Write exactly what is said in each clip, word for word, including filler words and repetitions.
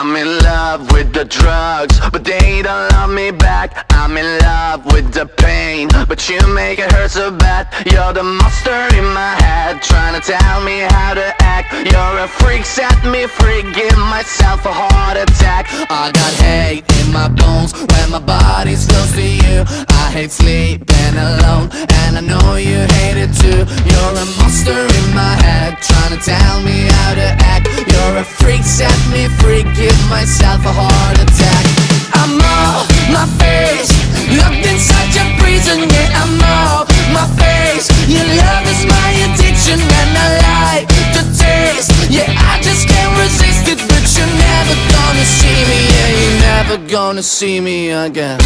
I'm in love with the drugs, but they don't love me back. I'm in love with the pain, but you make it hurt so bad. You're the monster in my head, trying to tell me how to act. You're a freak, set me free, give myself a heart attack. I got hate in my bones when my body's close to you. I hate sleeping alone, and I know you hate it too. You're a monster in my head, trying to tell me how to act. You're a freak, set me free, give myself a heart attack. I'm off my face, locked inside your prison. Yeah, I'm off my face. Your love is my addiction, and I like the taste. Yeah, I just can't resist it, but you're never gonna see me. Yeah, you're never gonna see me again.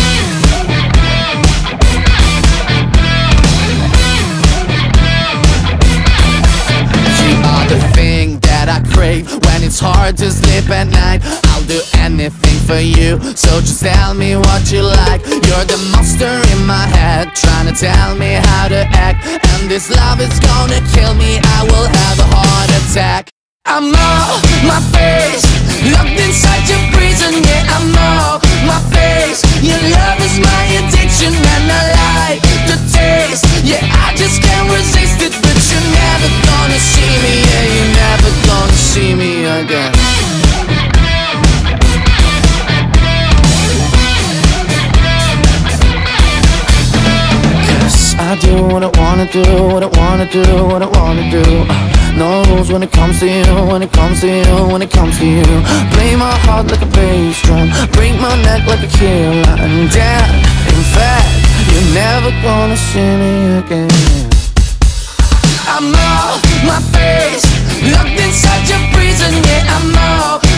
You are the thing that I crave when it's hard to sleep at night. I'll do anything for you, so just tell me what you like. You're the monster in my head, trying to tell me how to act. And this love is gonna kill me, I will have a heart attack. I'm off my face, locked inside your prison. Yeah, I'm off my face. Your love is my addiction, and I like the taste. Yeah, I just can't resist it, but you're never gonna see me. Yeah, you're never gonna see me again. I do what I wanna do, what I wanna do, what I wanna do. No rules when it comes to you, when it comes to you, when it comes to you. Play my heart like a bass drum, break my neck like a killer. And damn, in fact, you're never gonna see me again. I'm off my face, locked inside your prison. Yeah, I'm off